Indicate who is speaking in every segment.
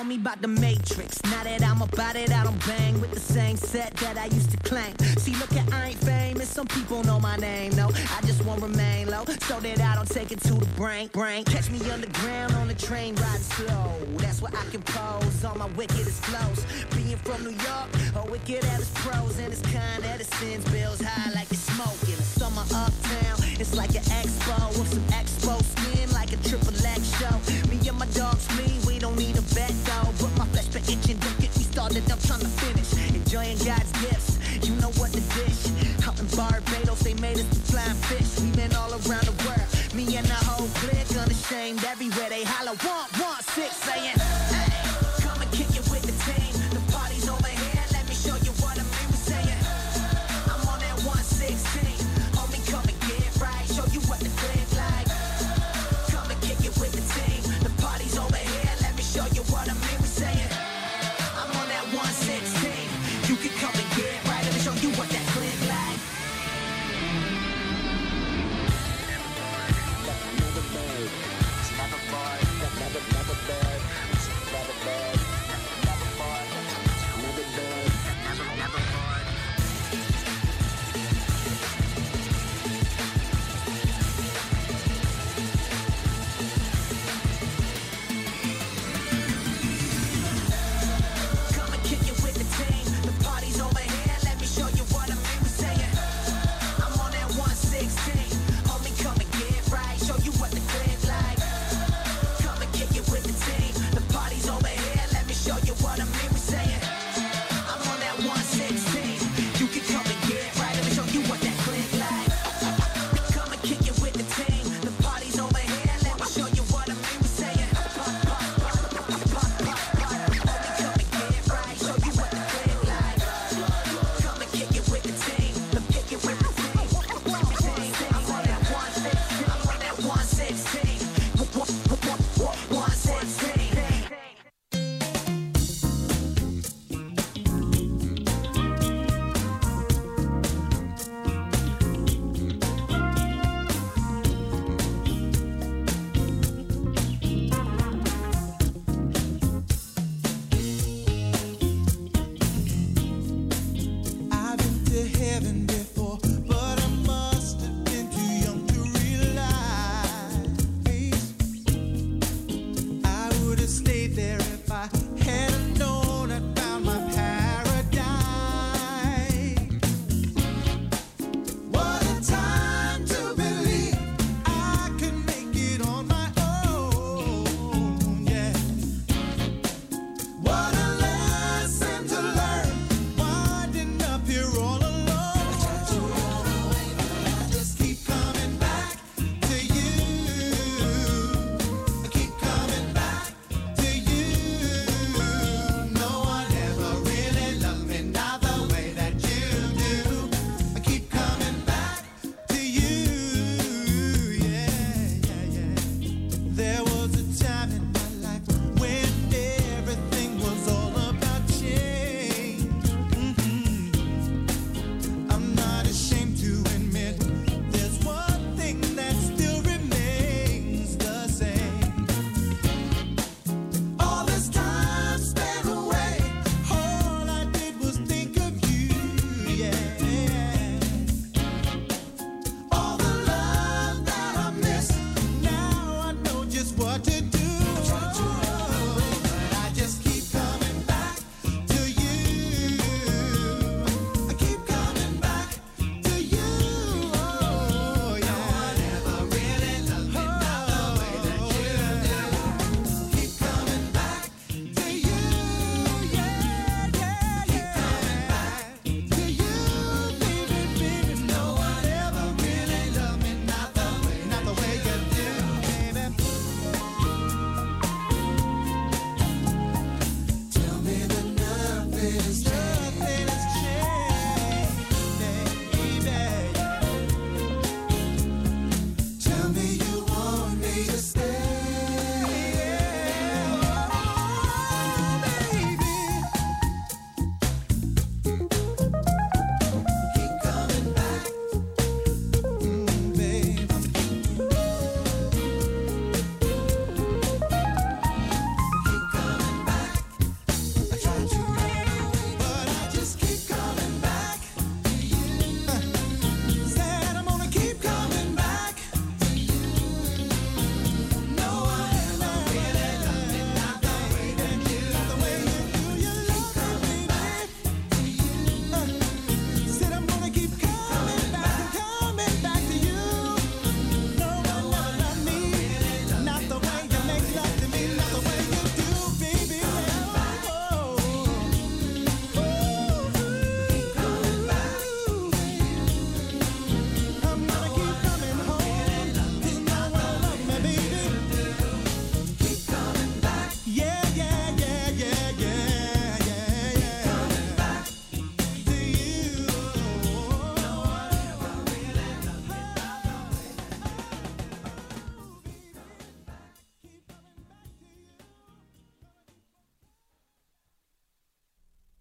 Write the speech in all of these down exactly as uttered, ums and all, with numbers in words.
Speaker 1: told me about the Matrix. Now that I'm about it, I don't bang with the same set that I used to claim. See, look at I ain't famous, some people know my name. No, I just won't remain low, so that I don't take it to the brain. Brain, catch me underground on the train riding slow. That's where I can pose all my wickedest flows. Being from New York, oh wicked at its pros, and it's kind that it sends bills high like it's smoking. The summer uptown, it's like an expo with some expo skin like a triple X show. Me and my dogs, me, we don't need a bet though, but my flesh been itching, don't get me started, I'm trying to finish. Enjoying God's gifts, you know what the dish. Out in Barbados, they made us the flying fish. We been all around the world, me and the whole clique, unashamed everywhere they holler. One, one, six, saying, hey, come and kick it with the team. The party's over here, let me show you what I mean. We saying, I'm on that one sixteen. Homie, come and get right, show you what the click like. Come and kick it with the team. The party's over here, let me show you what I mean. We saying, I'm on that one sixteen. You can come and get right, let me show you what that click like. Never bored, it's never bored, never, never bored, it's never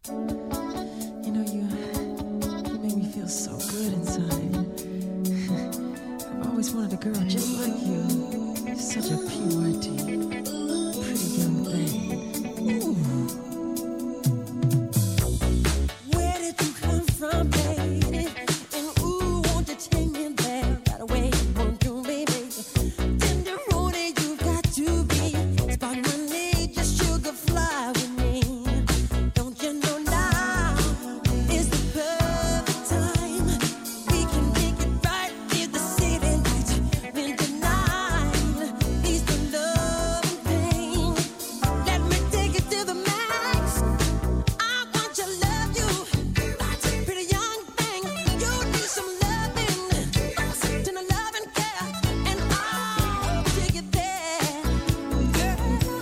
Speaker 2: You know, you, you make me feel so good inside. I've always wanted a girl just like you. You're such a P Y T, pretty young thing. Ooh. Where did you come from, baby? And ooh, won't you take me there right away? Won't you, baby? Tender roadie, you got to be. Spot my need, just sugar fly with me. Don't you know now is the perfect time? We can make it right in the city lights. When the night is the love and pain. Let me take it to the max. I want to love you, pretty young thing. You need some loving, to the love and care, and I'll take it there, girl.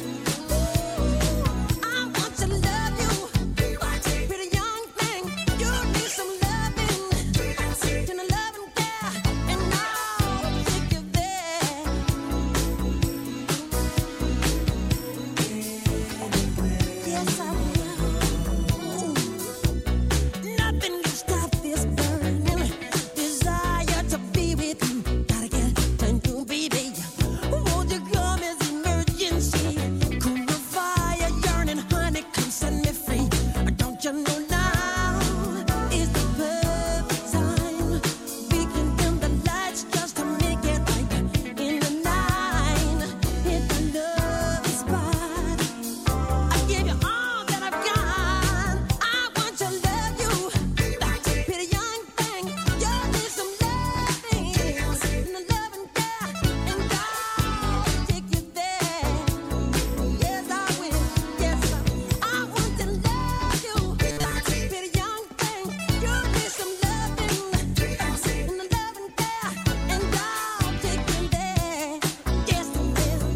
Speaker 2: I want to love you, pretty young thing. You need some loving, to the love and care, and I'll take you there. Yes, I will. Nothing can stop this burning desire to be with you. Gotta get to you, baby. Won't you come as emergency? Cool the fire, yearning, honey, come set me free. Don't you know now is the perfect time? We can dim the lights just to make it right in the night. Hit the love spot. I give you all that I've got. I want to love you, pretty young thing. You need some loving, and the love and care, and I'll take you there. Yes, I will. Yes, I, I want to love you, pretty young thing. You need some loving, and the love and care, and I'll take you there. Yes, I will.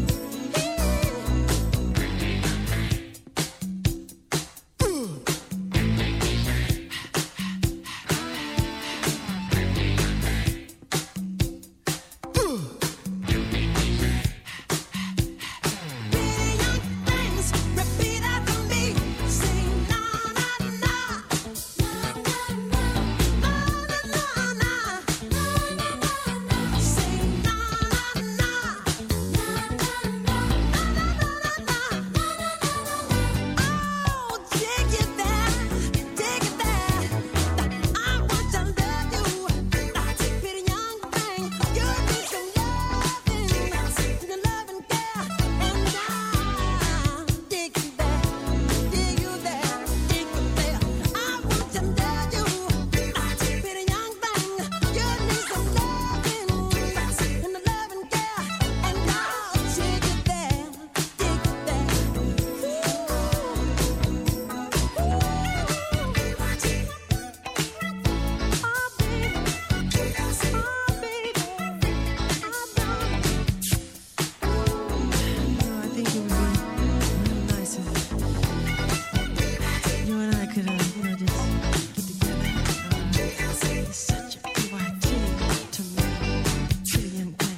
Speaker 2: Pretty young things, repeat after me. Say na na na, na na na, na na na. Say na na na, na na na. Oh, take it there, take it there. I want to love you, pretty young thing. You need some loving, the love and care, and I'll take you there, take you there, take you there. I want to love you, pretty young thing. You need some loving, and the love and care, and I'll take you there, take you there. I think it would be real nice if you and I could, uh, you know, just get together. Uh, it's such a P Y T to me, pretty young thing.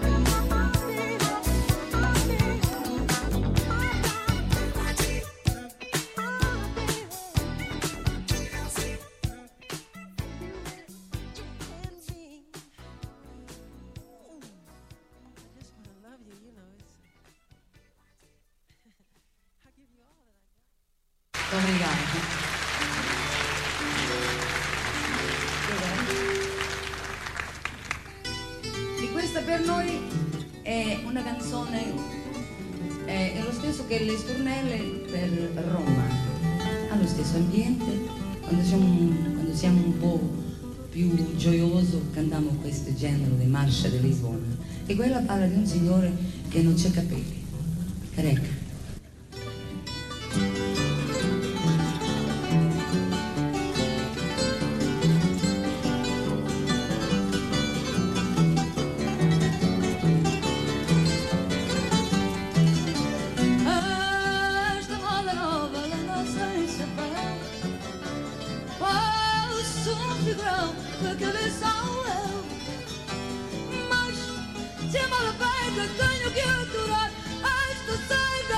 Speaker 2: I just want to love you, you know. It's, I give you all that I got.
Speaker 3: Obrigada. E questa per noi è una canzone, è, è lo stesso che le stornelle per Roma. Ha lo stesso ambiente, quando siamo, quando siamo un po' più gioioso cantiamo questo genere di Marcia di Lisbona. E quella parla di un signore che non c'ha capelli, careca.
Speaker 4: Esta moda nova anda sem chapéu. Posso um figurão com a cabeça ao léu. Mas se a moda pega tenho que aturar esta saída.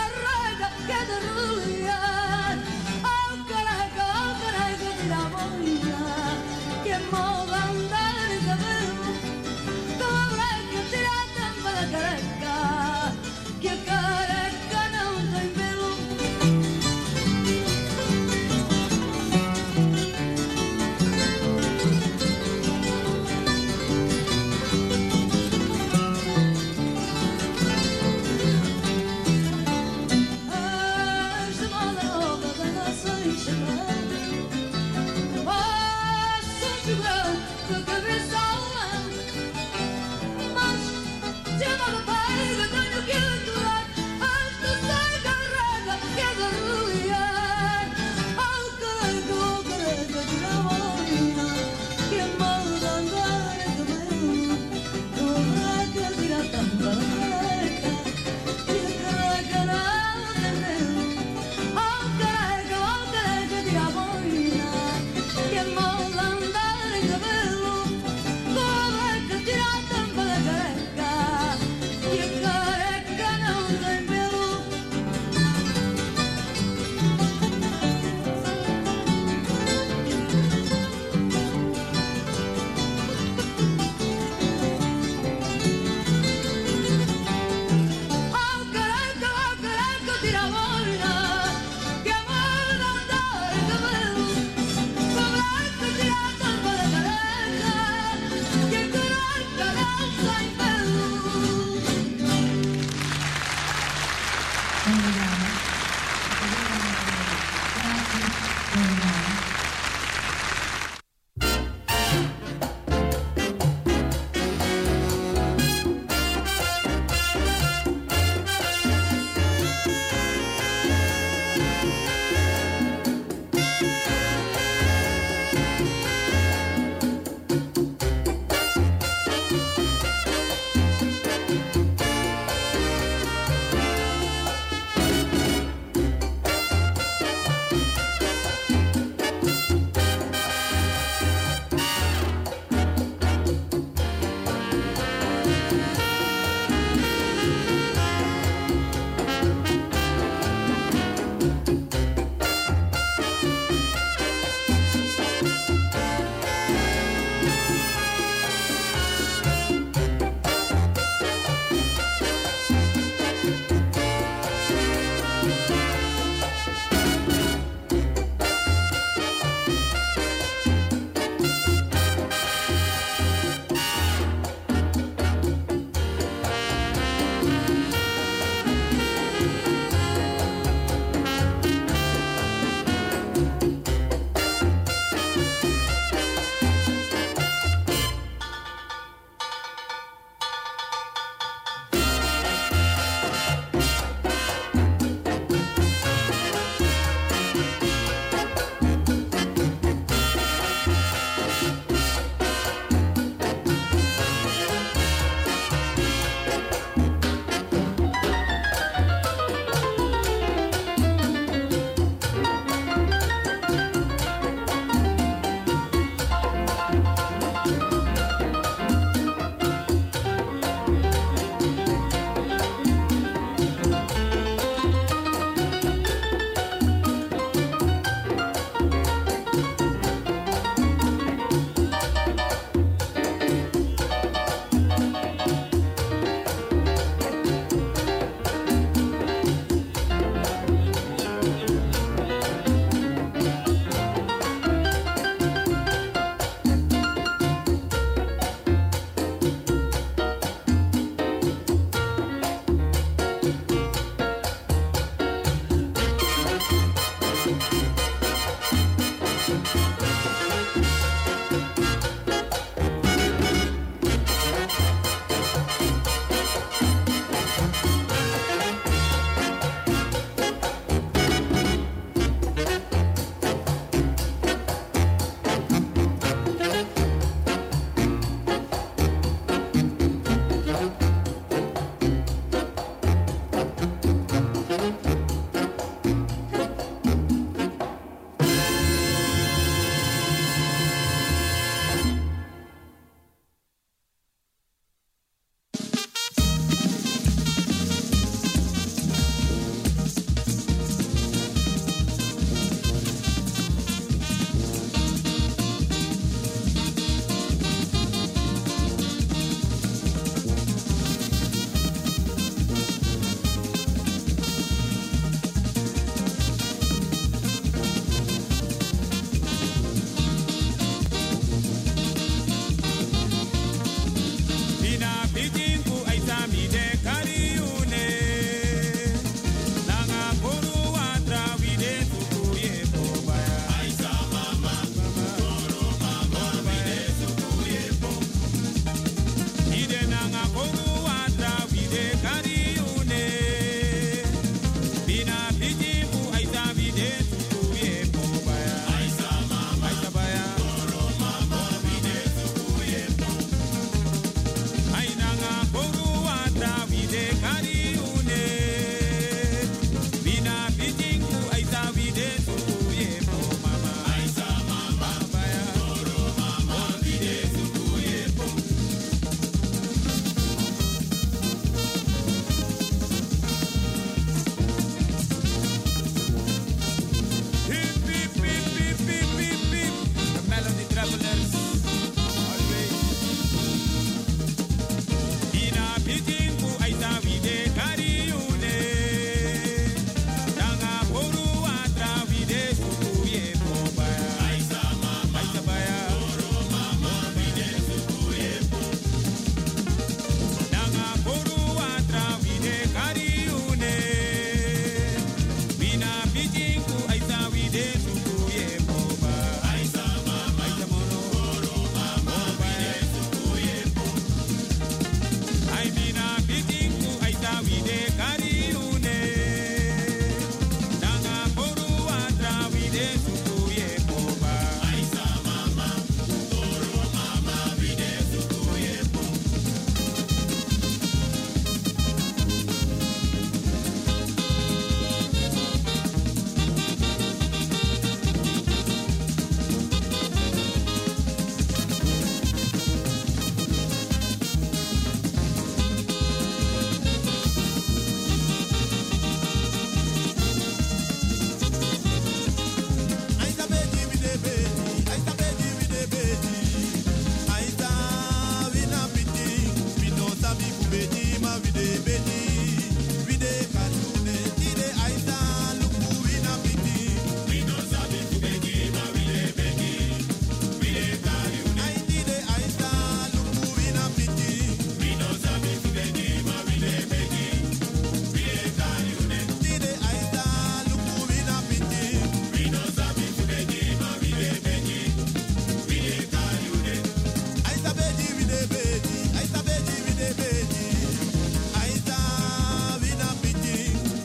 Speaker 5: Aita vina piti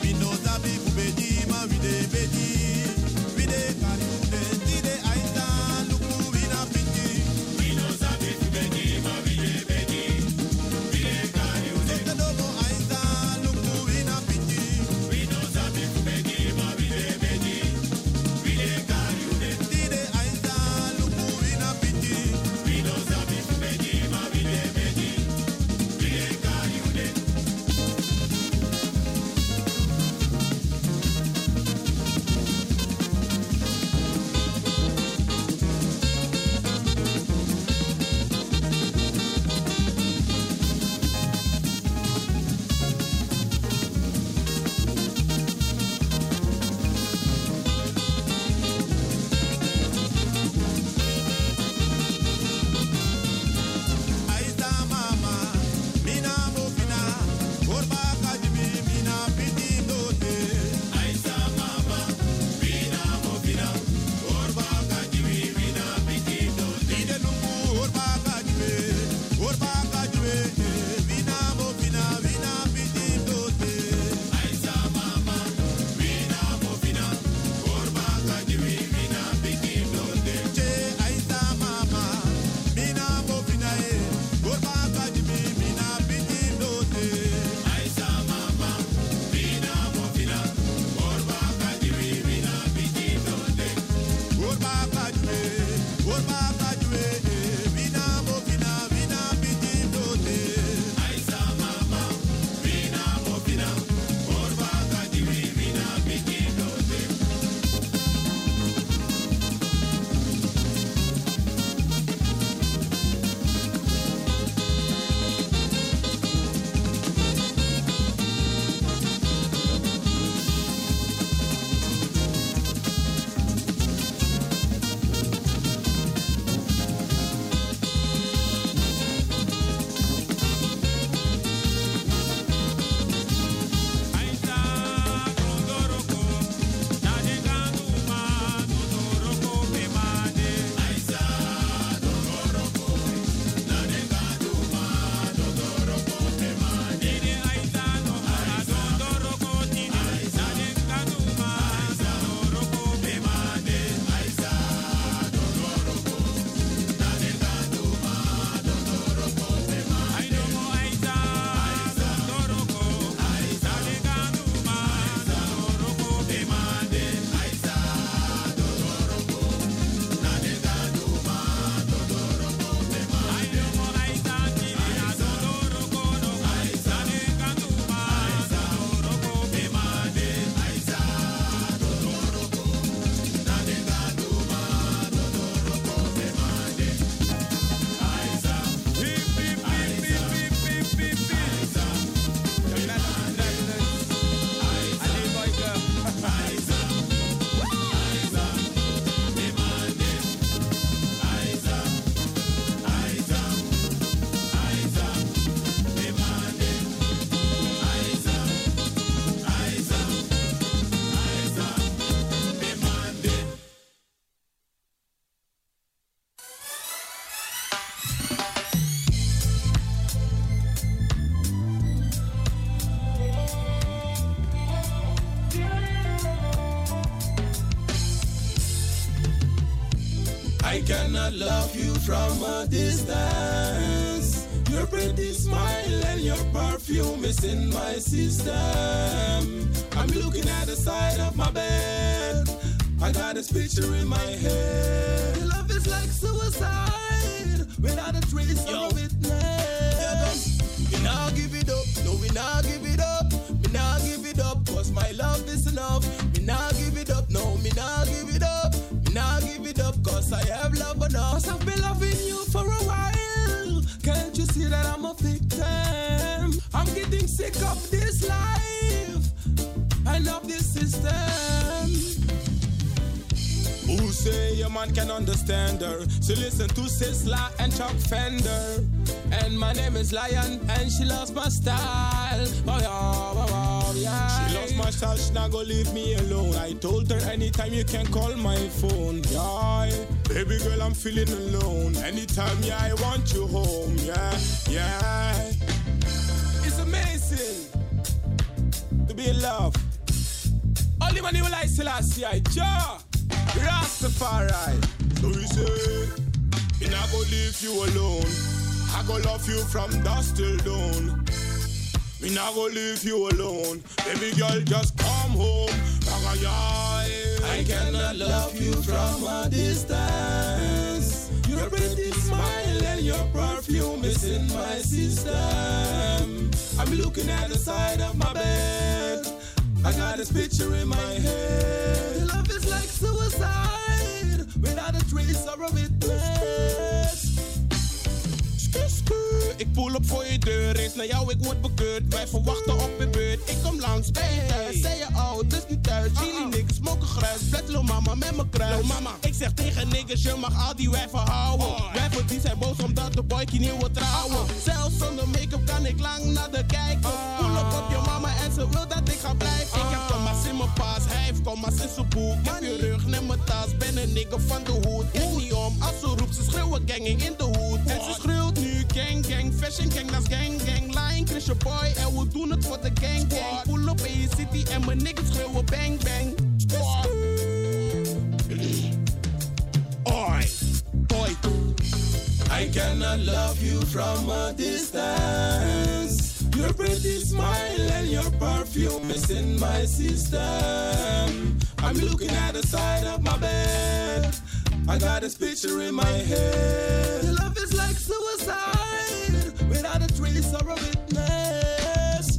Speaker 5: cannot love you from a distance. Your pretty smile and your perfume is in my system. I'm looking at the side of my bed. I got this picture in my head. Your love is like suicide without a trace of a witness. We now give it up, no we now give it up. We now give it up, cause my love is enough. We now give it up, no me now give it up. We now give it up, cause I have love enough. Cause I've been loving you for a while. Can't you see that I'm a victim? I'm getting sick of this life and of this system. Who say a man can understand her? So listen to Sisla and Chuck Fender. And my name is Lion and she loves my style. Oh yeah, oh, oh, yeah. She loves my style, she not gonna leave me alone. I told her anytime you can call my phone. Yeah, baby girl, I'm feeling alone. Anytime, yeah, I want you home. Yeah, yeah. It's amazing to be in love. Only man you like Selassie, I ja. Rastafari. So we say, we not gonna leave you alone. I gonna love you from dusk till dawn. We not gonna leave you alone. Baby girl, just come home. I cannot love you from a distance. Your pretty smile and your perfume is in my system. I'm looking at the side of my bed. I got this picture in my head. Love is like suicide without a trace or a witness. Ik poel op voor je deur, reeds naar jou, ik word bekeurd. Wij verwachten op je beurt, ik kom langs bij je thuis. Zij je oud, dus niet thuis, jullie niks, smoken gruis. Blijf lo mama met me kruis. Mama. Ik zeg tegen niggas, je mag al die wijven houden. Oh, ja. Wijven die zijn boos omdat de boykie niet wil trouwen. Oh. Zelfs zonder make-up kan ik lang naar de kijken. Oh. Poel op op je mama en ze wil dat ik ga blijven. Oh. Ik heb Thomas in mijn paas, hij heeft Thomas in zijn boek. Ik heb je rug, neem mijn tas, ben een nigger van de hoed. Kijk niet om, als ze roept, ze schreeuwen ganging in de hoed. En ze schreeuwt nu gang gang, fashion gang, dat is gang gang. Lion, Chris your boy en we doen het voor de gang gang. Pull up in je city en mijn niggas schreeuwen bang bang. Oi, boy. I cannot love you from a distance. Your pretty smile and your perfume is in my system. I'm looking at the side of my bed. I got this picture in my head. Love is like suicide without a trace or a witness.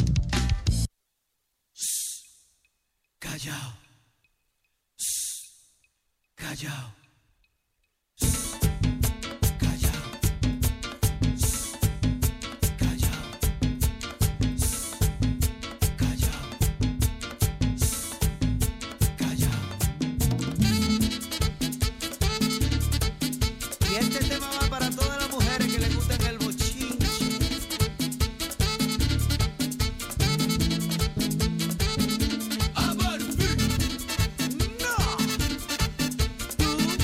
Speaker 5: Shh. Callao. Shh. Callao.
Speaker 2: Tú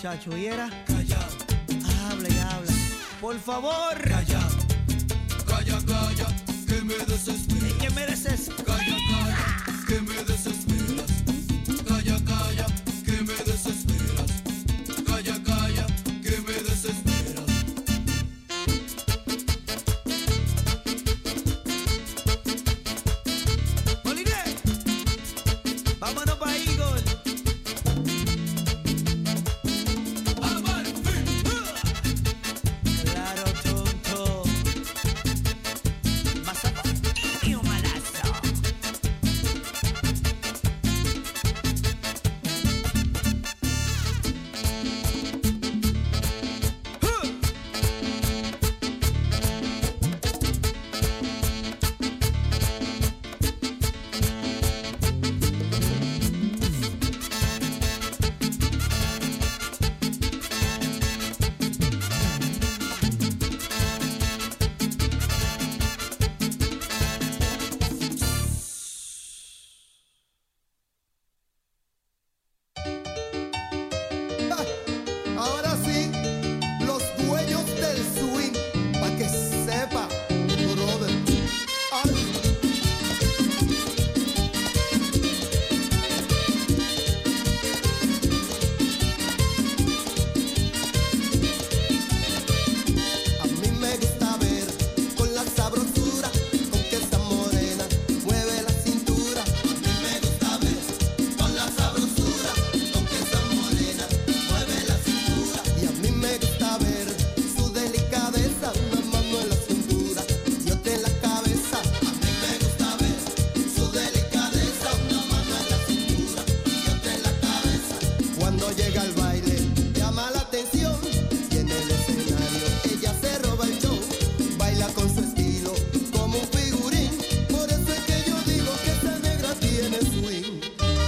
Speaker 1: muchacho, ¿y era? Calla. Habla y habla. Por favor.
Speaker 6: Calla. Calla, calla, que me desesperas.
Speaker 1: ¿Qué me desesperas?
Speaker 6: Calla, calla, que me desesperas. Calla, calla, que me desesperas. Calla, calla, que me desesperas.
Speaker 1: Moliné, vámonos pa' Eagle. Claro, tonto. Mazapán y un malazo.
Speaker 7: Ahora sí, los dueños del swing, pa' que sepa, brother. Ay. A mí me gusta ver con la sabrosura con que esa morena mueve la cintura. A mí me gusta ver con la sabrosura con que esa morena mueve la cintura. Y a mí me gusta ver su delicadeza, una mano en la cintura y otra en la cabeza. A mí me gusta ver su delicadeza, una mano en la cintura y otra en la cabeza. Cuando llega al baile llama la atención y en el escenario ella se roba el show. Baila con su estilo como un figurín, por eso es que yo digo que esta negra tiene swing.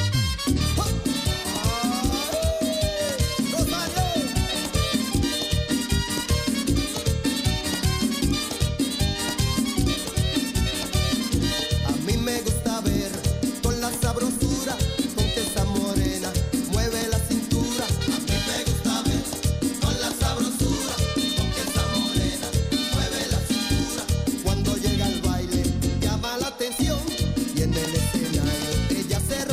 Speaker 7: A mí me gusta ver con la sabrosura con que esa morena mueve la cintura. A mí me gusta ver con la sabrosura con que esa morena mueve la cintura. Cuando llega al baile llama la atención y en el escenario ella se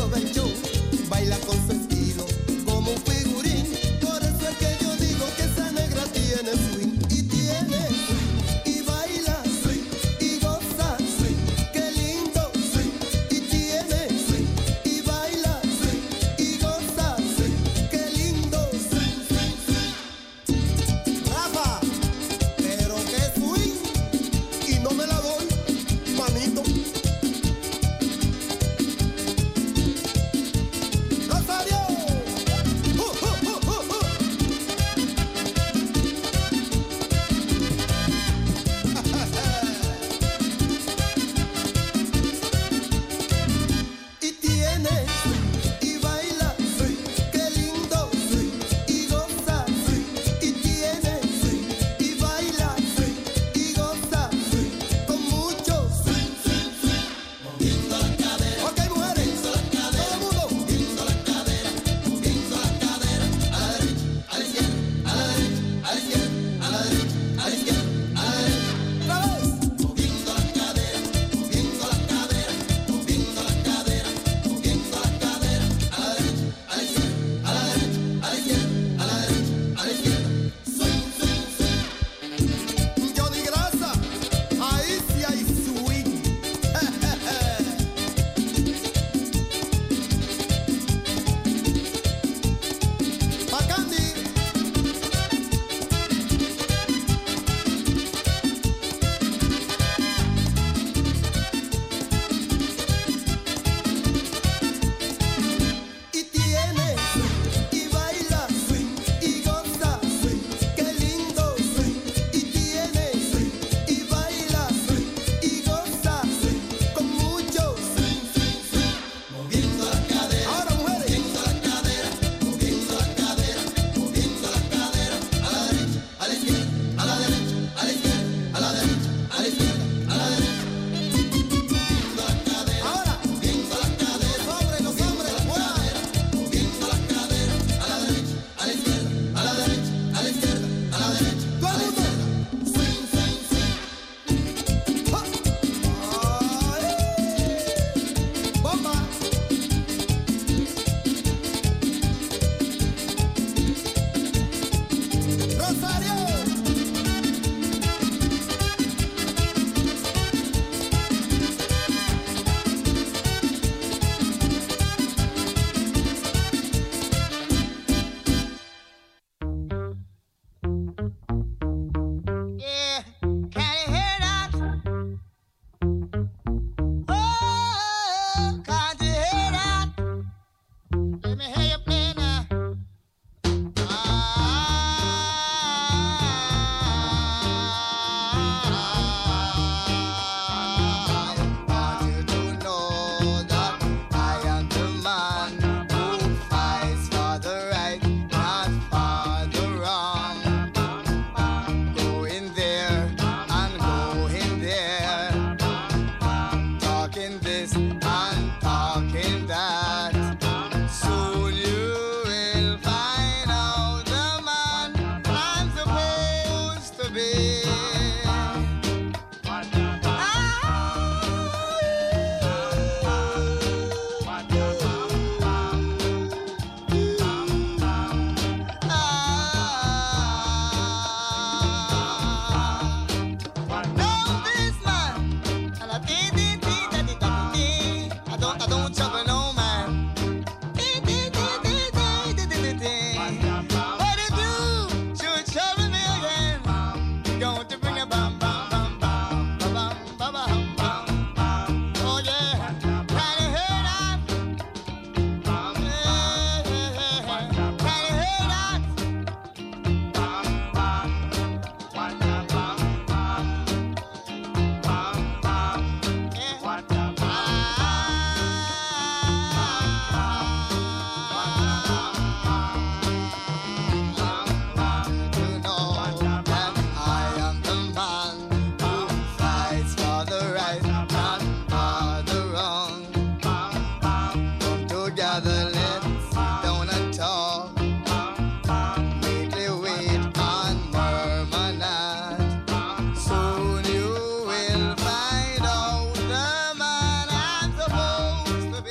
Speaker 7: together, let's sit down and talk. Make wait and murmur not. Soon you will find out the man I'm supposed to be.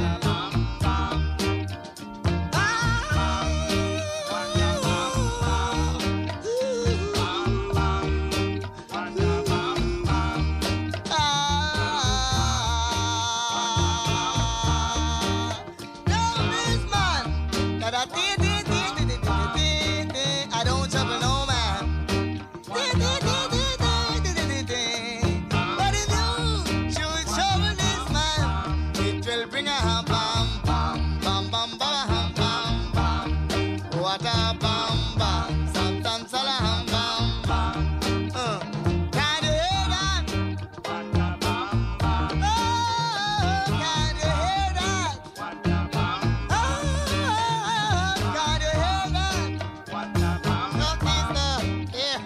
Speaker 7: I don't trouble no man. But if you should trouble this man, it will bring a ham bam bam bam bam bam bam bam. What a bam bam, sam sam salam bam bam. Uh, can you hear that? Oh, can you hear that? Oh, can you hear that? Look, mister, yeah.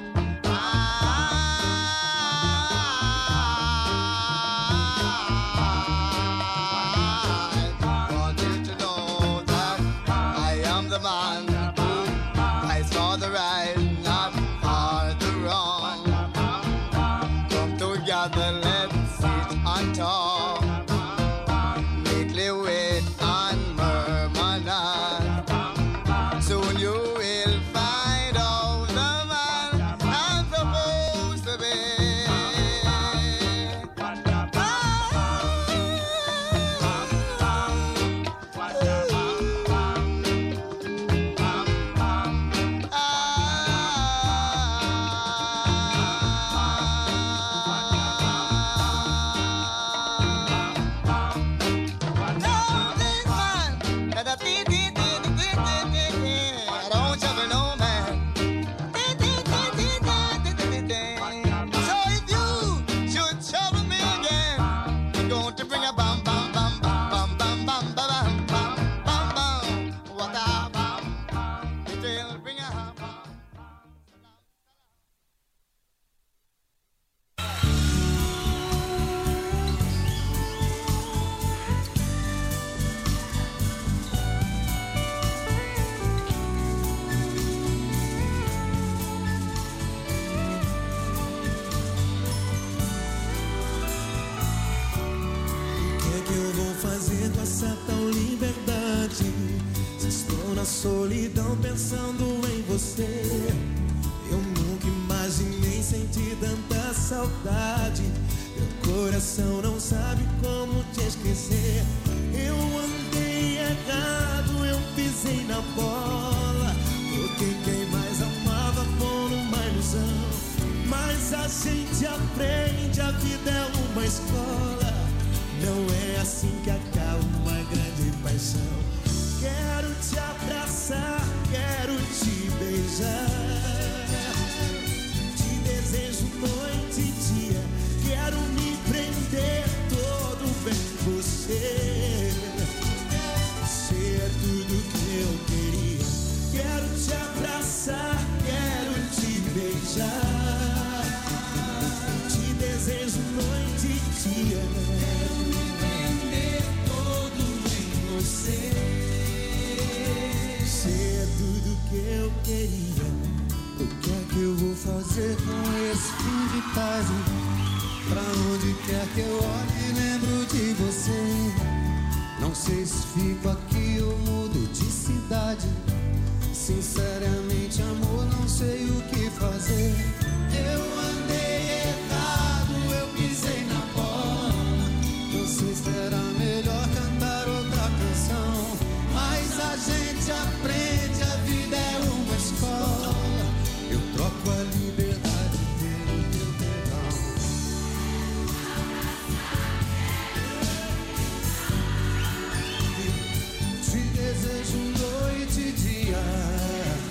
Speaker 7: I want you to know that I am the man who fights for the right, not for the wrong. Come together, let's sit and talk. Make wait and murmur not. Soon you will find out the man I'm supposed to be. No, this man, that I don't trouble no man. So if you should trouble me again, you're going to bring a bam bam bam bam bam bam bam bam bam bam bam. What a bam! It will bring a bam.
Speaker 8: O que é que eu vou fazer com essa tal liberdade? Se estou na solidão pensando em você. Eu nunca imaginei sentir tanta saudade. Meu coração não sabe como te esquecer. Eu andei errado, eu pisei na bola. Toquei quem mais amava por uma ilusão. Mas a gente aprende, a vida é uma escola. Não é assim que acaba uma grande paixão. Quero te abraçar, quero te beijar. Te desejo noite e dia. Quero me prender todo bem em você. Você é tudo que eu queria. Quero te abraçar, quero te beijar. Te desejo noite e dia. Você, você é tudo que eu queria. O que é que eu vou fazer com esse fim de tarde? Pra onde quer que eu olhe, lembro de você. Não sei se fico aqui ou mudo de cidade. Sinceramente, amor, não sei o que fazer. Eu andei errado, eu pisei na bola. Não sei se era melhor cantar outra canção. Mas a gente aprende, a vida é uma escola. Eu troco a liberdade pelo teu perdão. Te desejo noite e dia.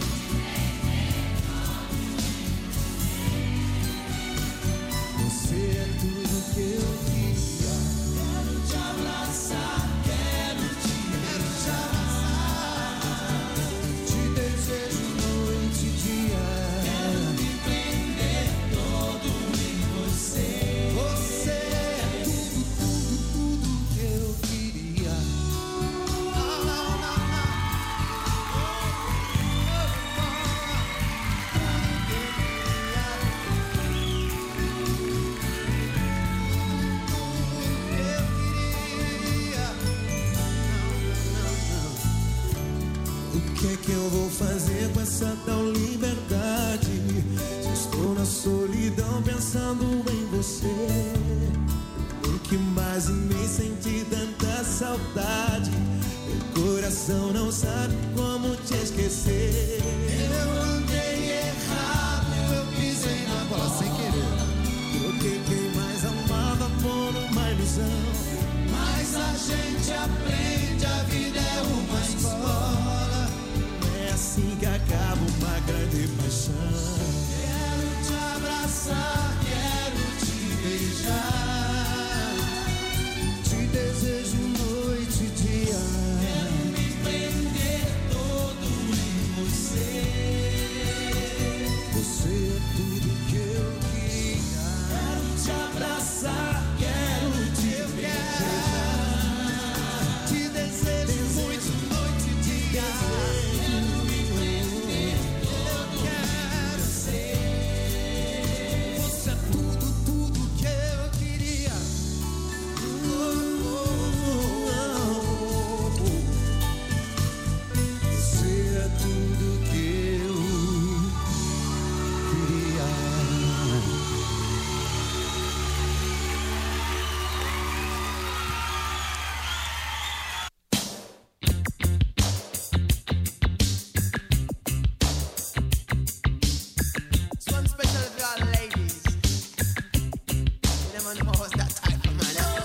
Speaker 8: que é que eu vou fazer com essa tal liberdade? Se estou na solidão pensando em você, nunca imaginei sentir tanta saudade. Meu coração não sabe como te esquecer. Eu andei errado, eu pisei na bola sem querer. Troquei quem mais amava por uma ilusão. Mas a gente aprende, a vida é uma escola. É assim que acaba uma grande paixão. Quero te abraçar, quero te beijar. Te desejo noite e dia. Quero me prender todo em você. Você é tudo que eu queria. Quero te abraçar, quero te beijar. Te desejo muito noite e dia. Quero me prender todo em você. Você é tudo, tudo que eu queria. Oh, oh, oh, oh. Você é tudo que eu queria.
Speaker 7: This one special for all the ladies. You never know what's that type of man.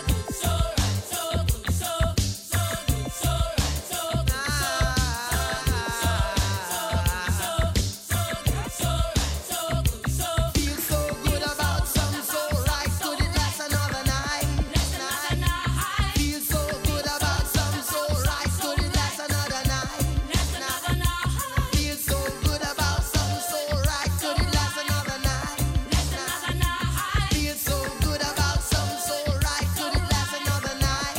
Speaker 7: Feel so good about something so right. Could it last another night? Feel so good about something so right. Could it last another night? Feel so good about something so right. Could it last another night? Feel so good about something so right. Could it last another night?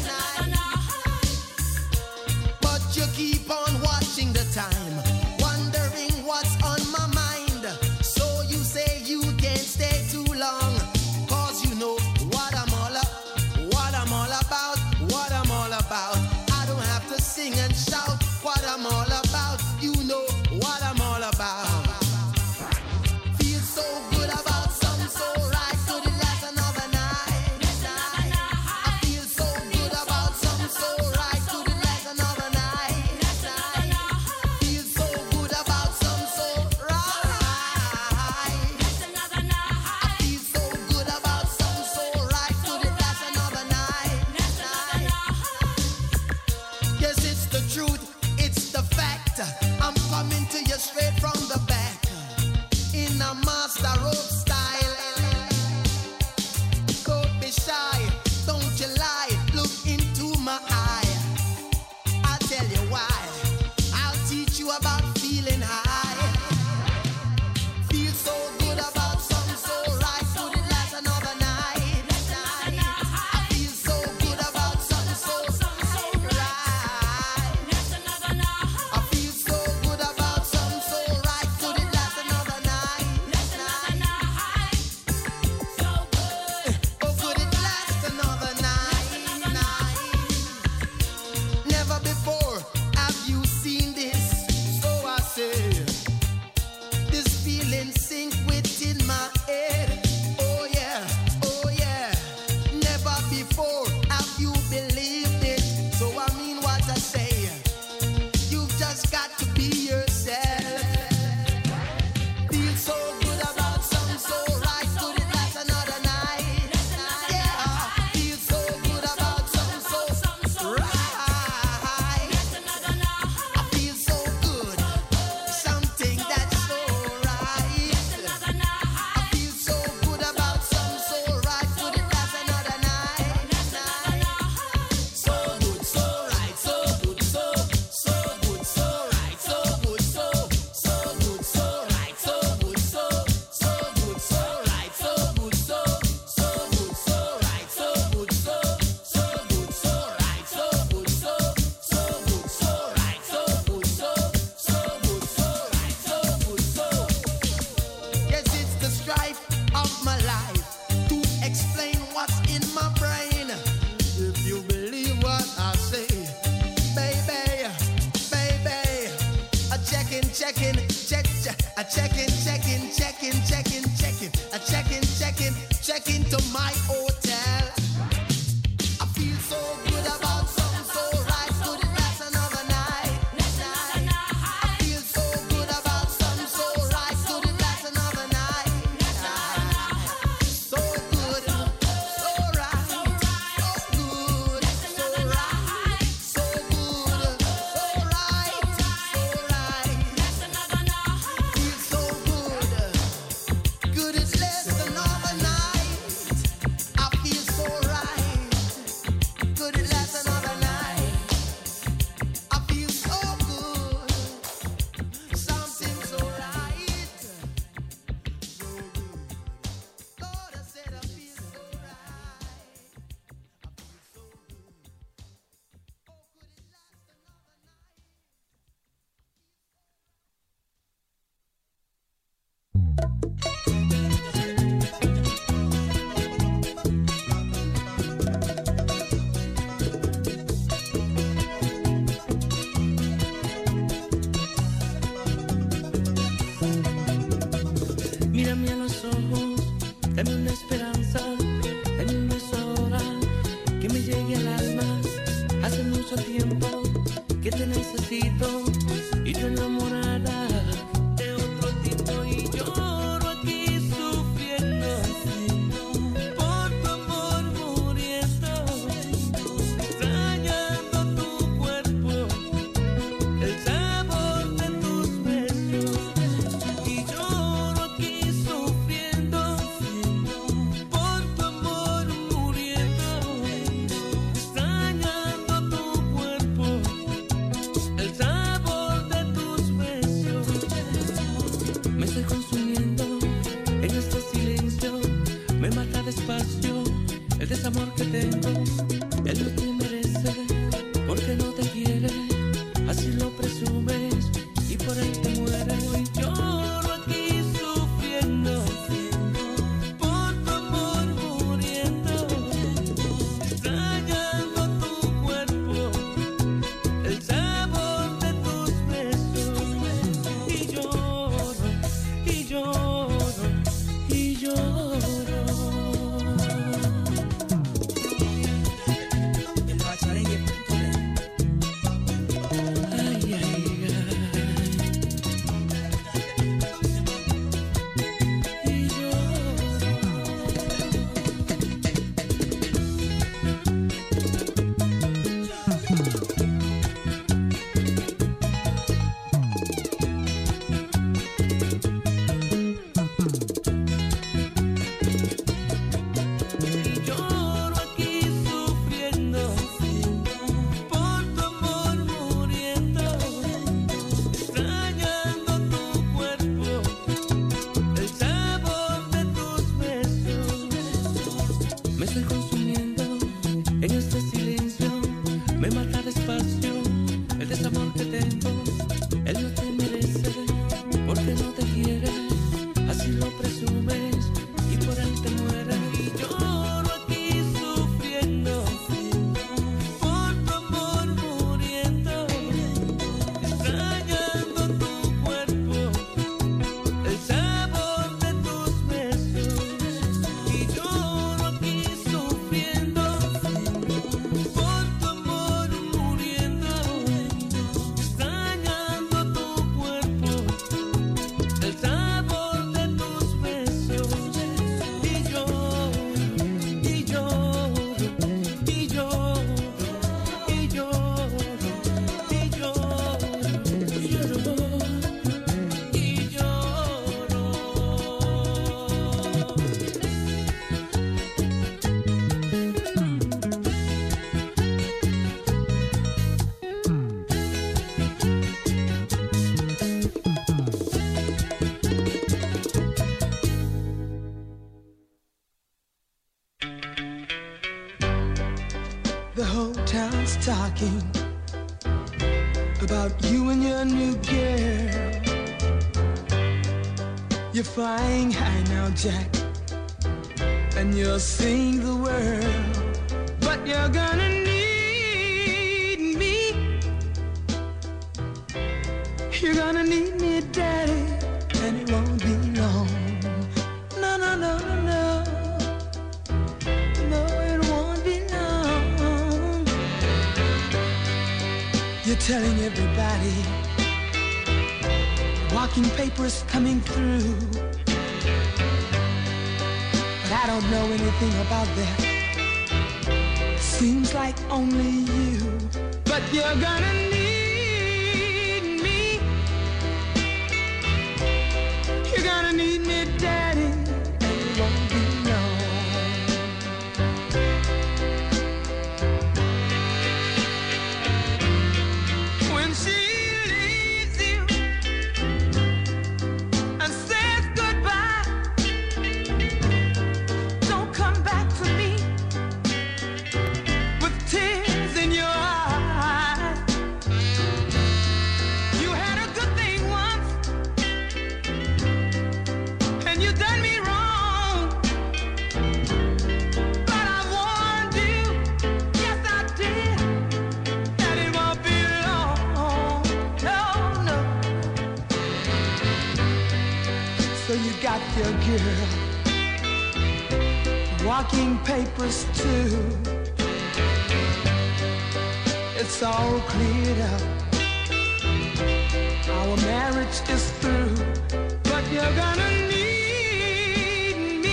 Speaker 7: But you keep on watching the time, wondering what's on my mind. So you say you can't stay too long, cause you know what I'm all up, what I'm all about, what I'm all about. I don't have to sing and shout what I'm all about. You know what I'm all about. Feel so good about something so right. Could it last another night? I feel so good about something so right. Could it last another night? Feel so good about something so right. I feel so good about something so right. Could it last another night? Yes, it's the truth, it's the fact. I'm coming to you straight from the back in a master rope style. Don't be shy, don't you lie. Look into my eye. I'll tell you why. I'll teach you about feeling high. Feel so good about something so right. Could it last another night? I feel so good about something so right. I feel so good about something so right. Could it last another night? Oh, could it last another night? Never before have you seen this. So I say, this feeling sink within my head. Oh yeah, oh yeah. Never before have you believed it. So I mean what I say. You've just got to be yourself. Feel so good about something so right. Could it last another night? Yeah. Feel so good about something so right. I feel so good. Something that's so right. I feel so good about something so right. Could it last another night? So good, so right, so good, I check in, check in, check in, check in, check in. I check in, check in, check into my hotel. I feel so good about something so right. Could it last another night? I feel so good about something so right. Could it last another night? So good, so right, so good, so right, so good, so right, so right. Feel so good, good as less than another night. I feel so right, good as less another night. I feel so good, something so right, so good. Lord, I said I feel so right. I feel so good. Oh, could it last another night?
Speaker 8: Mírame a los ojos, dame una esperanza, dame un beso ahora que me llegue al alma. Hace mucho tiempo que te necesito y tú enamorada de otro tipo y lloro aquí sufriendo por tu amor muriendo, extrañando tu cuerpo, el sabor de tus besos. Y lloro aquí sufriendo por tu amor muriendo, extrañando tu cuerpo, el sabor de tus besos. Me estoy consumiendo en este silencio, me mata despacio el desamor que tengo. Él no te merece porque no te quiere, así lo presumes y por él te mueres. Y lloro aquí sufriendo por tu amor muriendo, extrañando tu cuerpo, el sabor de tus besos. Y lloro, y lloro, y lloro.
Speaker 1: El Bacharengue punto net.
Speaker 8: Ay, ay, ay. Y lloro. Y lloro aquí sufriendo por tu amor muriendo, extrañando tu cuerpo, el sabor de tus besos. Me estoy consumiendo en este silencio, me mata despacio el desamor que tengo. Él no te merece porque no te quiere, así lo presumes y por él te mueres. Y lloro aquí sufriendo por tu amor muriendo, extrañando tu cuerpo, el sabor de tus besos. Y lloro aquí sufriendo por tu amor muriendo, extrañando tu cuerpo, el sabor de tus besos. Y lloro, y lloro, y lloro, y lloro, y lloro, y lloro, y lloro.
Speaker 9: The whole town's talking about you and your new girl. You're flying high now, Jack, and you're seeing the world. But you're gonna need me. You're gonna need me, Daddy, and it won't be long. No, no, no, no, no. No, it won't be long. You're telling everybody walking papers coming through, but I don't know anything about that. Seems like only you, but you're gonna need me. You're gonna need me, Daddy, and it won't be long. When she leaves you and says goodbye, don't come back to me with tears in your eyes. You had a good thing once, and you done me wrong. But I warned you, yes I did, that it won't be long. No, no. So you got your girl walking papers too. It's all cleared up. Our marriage is through, but you're gonna need me.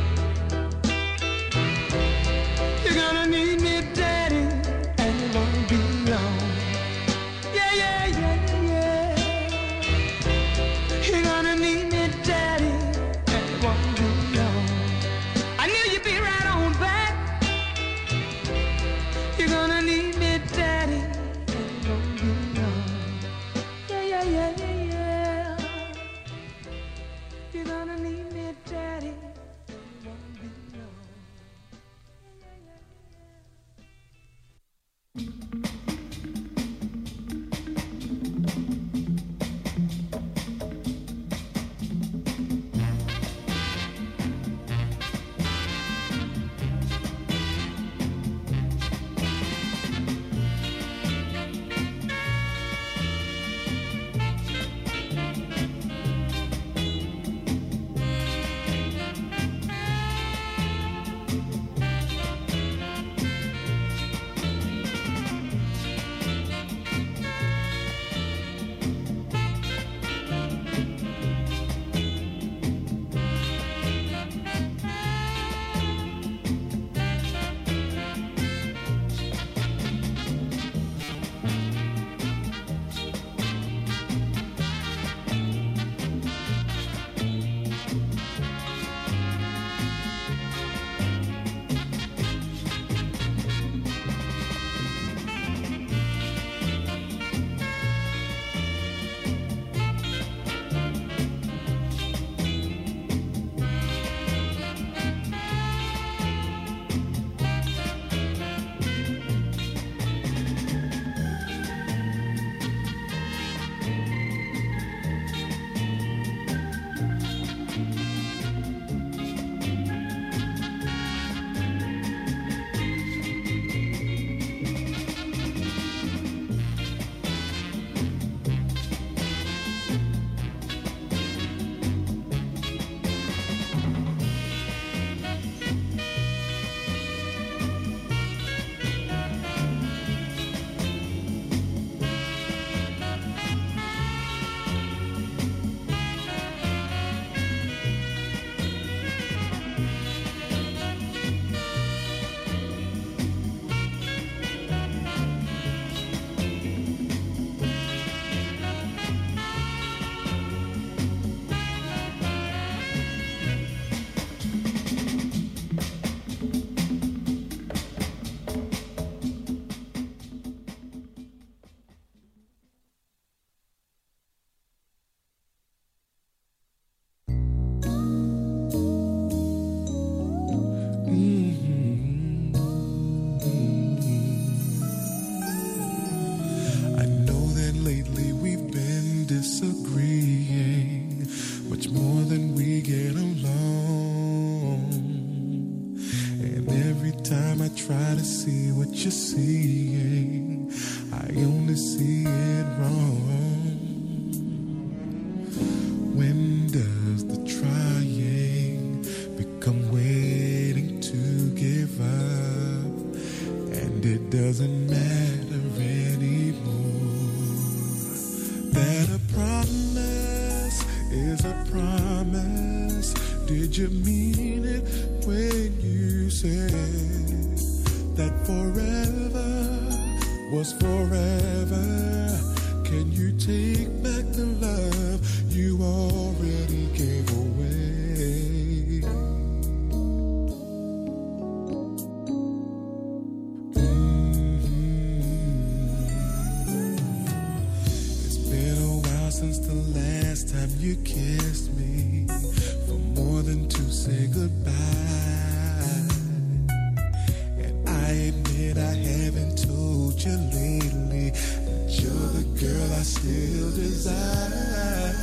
Speaker 9: You're gonna need me, Daddy, and it won't be long. Yeah, yeah, yeah, yeah. You're gonna need me, Daddy, and it won't be long. I knew you'd be right on back. You're gonna need me, Daddy, and it won't be long. Yeah, yeah, yeah, yeah, yeah. You're gonna need me, Daddy, and it won't be long. Yeah, yeah, yeah,
Speaker 8: time I try to see what you're seeing, I only see it wrong. When promise is a promise. Did you mean it when you said that forever was forever? Can you take back the love you already gave away? Mm-hmm. It's been a while since the last time you kissed me, for more than to say goodbye. And I admit I haven't told you lately that you're the girl I still desire.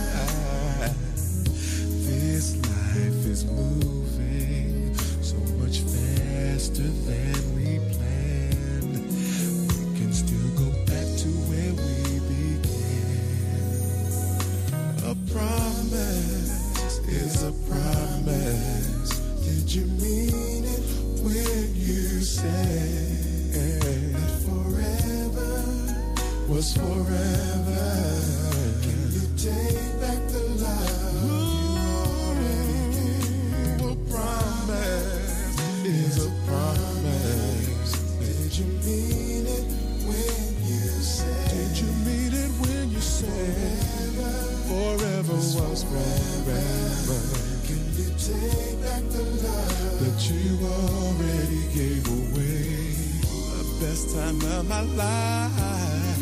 Speaker 8: This life is moving so much faster than we planned. We can still go back to where we began. A promise is a promise. Did you mean it when you said that forever was forever? Can you take back the love you already gave? A promise is a promise. Did you mean it when you said? Did you mean it when you said forever was forever? Can you take back the love that you already gave away? The best time of my life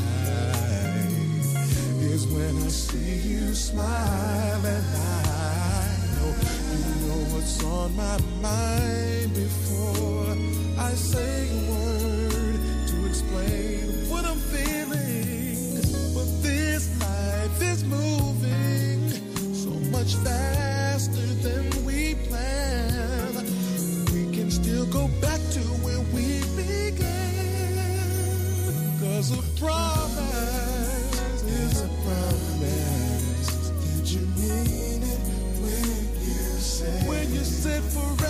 Speaker 8: is when I see you smile, and I know you know what's on my mind before I say a word to explain what I'm feeling. But this life is moving so much faster than we planned. We can still go back to where we began, 'cause a promise is a promise. Did you mean it when you said, when you said forever?